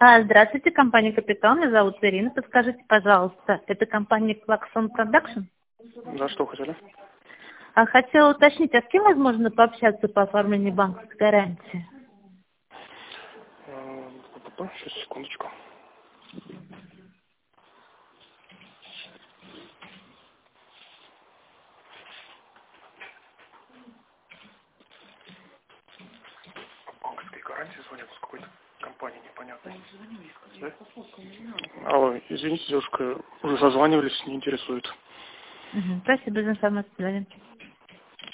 Здравствуйте, компания «Капитан». Меня зовут Ирина. Подскажите, пожалуйста, это компания «Клаксон Продакшн»? Да, что хотели? Хотела уточнить, а с кем возможно пообщаться по оформлению банковской гарантии? Сейчас, секундочку. Банковские гарантии звонят с какой-то компании непонятной. Да? Алло, извините, девушка, уже созванивались, не интересует. Спасибо за информацию.